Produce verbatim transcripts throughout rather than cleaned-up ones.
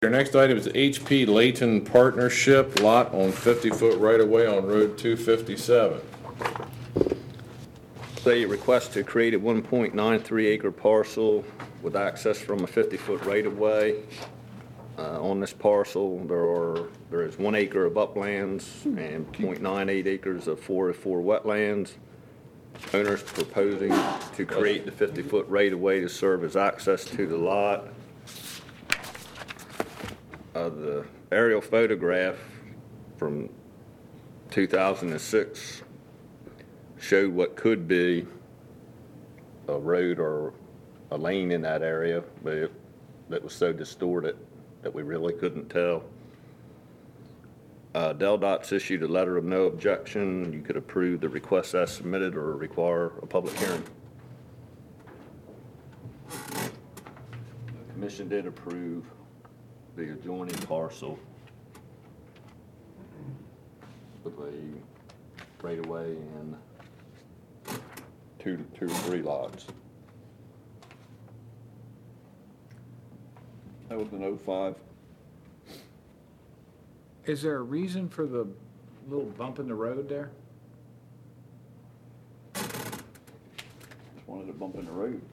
Your next item is H P Layton Partnership lot on fifty-foot right-of-way on Road two fifty-seven. They request to create a one point nine three acre parcel with access from a fifty-foot right-of-way. Uh, on this parcel, there are there is one acre of uplands and zero point nine eight acres of four oh four wetlands. Owners proposing to create the fifty-foot right-of-way to serve as access to the lot. Uh, the aerial photograph from two thousand six showed what could be a road or a lane in that area, but it, that was so distorted that we really couldn't tell. Uh, Del Dot's issued a letter of no objection. You could approve the request as submitted or require a public hearing. The commission did approve the adjoining parcel with a right-of-way and two, two or three lots. That was an oh five. Is there a reason for the little bump in the road there? Just wanted to bump in the road.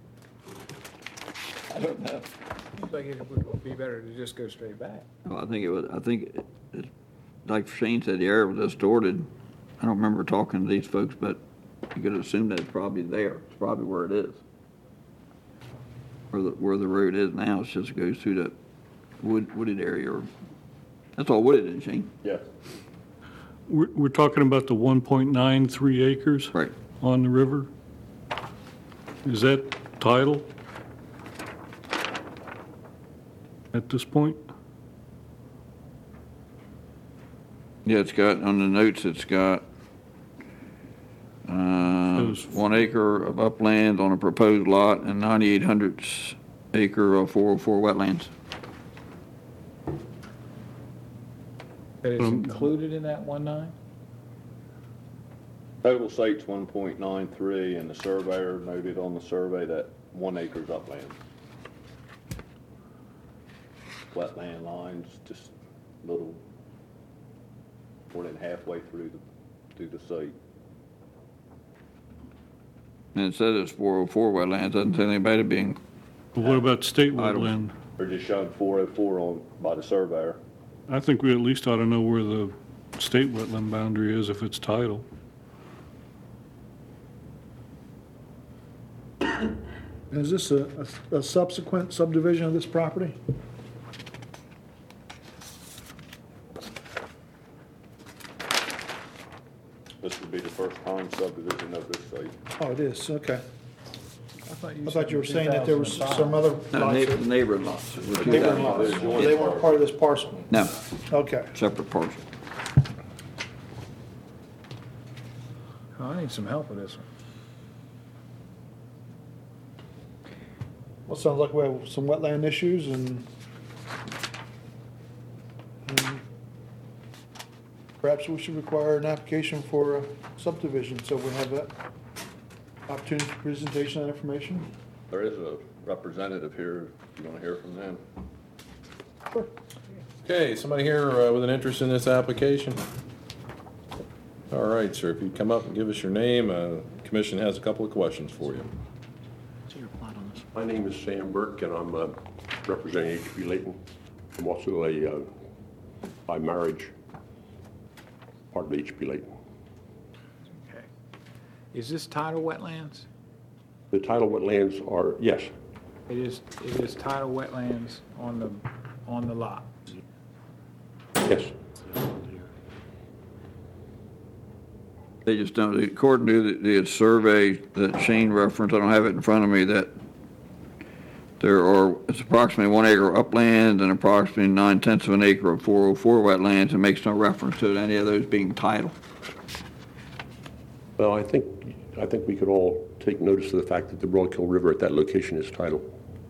I don't know. Seems like it would be better to just go straight back. Well, I think it was, I think, it, it, like Shane said, the area was distorted. I don't remember talking to these folks, but you could assume that it's probably there. It's probably where it is. Where the, where the road is now, it just goes through the wood, wooded area. Or, that's all wooded, isn't it, Shane? Yes. We're, we're talking about the one point nine three acres Right. on the river. Is that title at this point? Yeah, it's got, on the notes, it's got uh, Those- one acre of upland on a proposed lot and ninety-eight hundredths acre of four oh four wetlands. That is Um, included in that one nine? Total site's one point nine three, and the surveyor noted on the survey that one acre's upland. Wetland lines, just little, more than halfway through the, through the site. And it says it's four oh four wetlands, doesn't tell anybody being, But what about state I don't- wetland? They're just showing four oh four on, by the surveyor. I think we at least ought to know where the state wetland boundary is if it's title. Is this a, a a subsequent subdivision of this property? This would be the first time subdivision of this site. Oh, it is, okay. I thought I thought you were saying that there was some other no, lots. neighbor, that- neighbor lots. were two Neighbor thousand. lots. Well, they weren't part of this parcel. No, Okay. separate parcel. Oh, I need some help with this one. Well, it sounds like we have some wetland issues and and perhaps we should require an application for a subdivision, so we have that opportunity for presentation of that information. There is a representative here, if you want to hear from them. Sure. Okay, somebody here uh, with an interest in this application? All right, sir, if you'd come up and give us your name, uh, the commission has a couple of questions for you. My name is Sam Burke, and I'm uh, representing H P Layton. I'm also a, uh, by marriage, part of H P Layton. Okay. Is this tidal wetlands? The tidal wetlands are, yes, It is, it is tidal wetlands on the, on the lot. yes. They just don't, according to the, the survey that Shane referenced, I don't have it in front of me, that there are, it's approximately one acre upland and approximately nine tenths of an acre of four oh four wetlands, and makes no reference to any of those being tidal. Well, I think, I think we could all take notice of the fact that the Broadkill River at that location is tidal.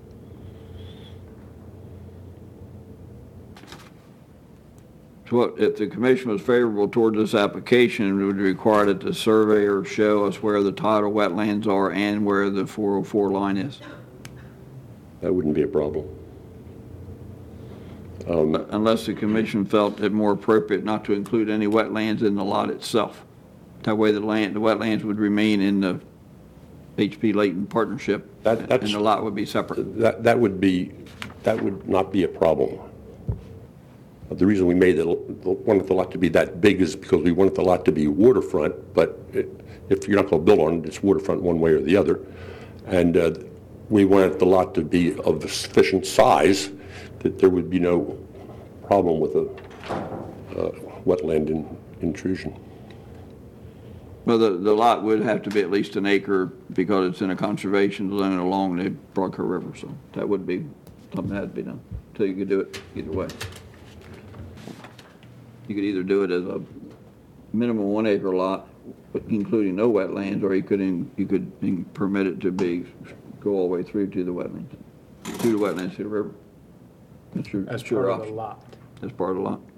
So what, if the commission was favorable toward this application, it would require that the surveyor show us where the tidal wetlands are and where the four oh four line is. That wouldn't be a problem. Unless the commission felt it more appropriate not to include any wetlands in the lot itself. That way the land, the wetlands would remain in the H P Layton partnership, That- and that's- the lot would be separate. That, that would be, that would not be a problem. The reason we made it, wanted the lot to be that big is because we wanted the lot to be waterfront, but it- if you're not going to build on it, it's waterfront one way or the other. And uh, we wanted the lot to be of sufficient size that there would be no problem with a uh, wetland in- intrusion. Well, the, the lot would have to be at least an acre because it's in a conservation zone along the Broad Cur River, so that would be something that had to be done, so you could do it either way. You could either do it as a minimum one acre lot, including no wetlands, or you could, in- you could in- permit it to be, go all the way through to the wetlands, to the wetlands, to the river. That's your, As that's your part of the option. lot. That's part of the lot.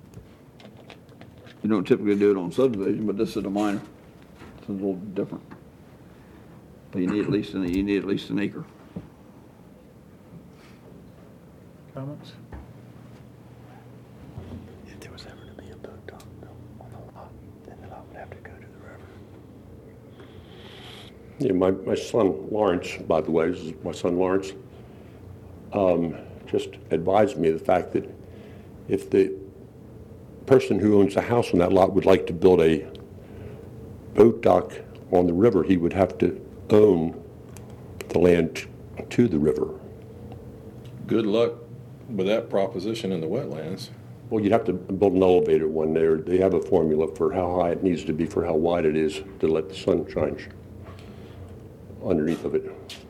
You don't typically do it on subdivision, but this is a minor. It's a little different. But you need at least, an you need at least an acre. Comments? If there was ever to be a boat dock on the lot, then the lot would have to go to the river. Yeah, my, my son Lawrence, by the way, this is my son Lawrence, um, just advised me of the fact that if the person who owns the house on that lot would like to build a boat dock on the river, he would have to own the land t- to the river. Good luck with that proposition in the wetlands. Well, you'd have to build an elevated one there. They have a formula for how high it needs to be for how wide it is to let the sun shine sh- underneath of it.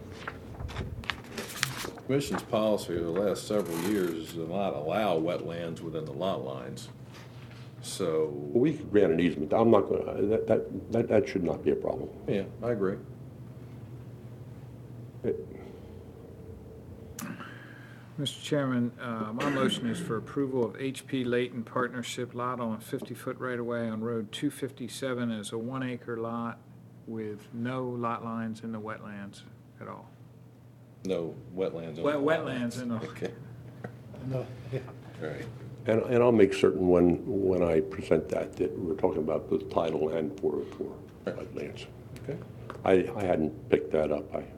Commission's policy over the last several years is to not allow wetlands within the lot lines. So, Well, we could grant an easement. I'm not going to, that, that, that, that should not be a problem. yeah, I agree. It- Mister Chairman, uh, my motion is for approval of H P Layton Partnership lot on a fifty-foot right-of-way on Road two fifty-seven as a one-acre lot with no lot lines in the wetlands at all. No wetlands. on Wet- the lot wetlands lines. in the- Okay, No, yeah. right. And, and I'll make certain when, when I present that, that we're talking about both title and four oh four wetlands. Okay. I, I hadn't picked that up. I,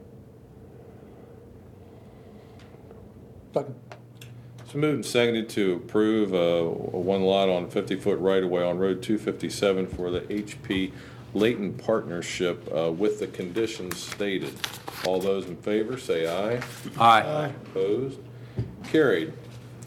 Second. So moved and seconded to approve uh, a one lot on fifty-foot right-of-way on Road two fifty-seven for the H P Layton Partnership uh, with the conditions stated. All those in favor, say aye. Aye. Opposed? Carried.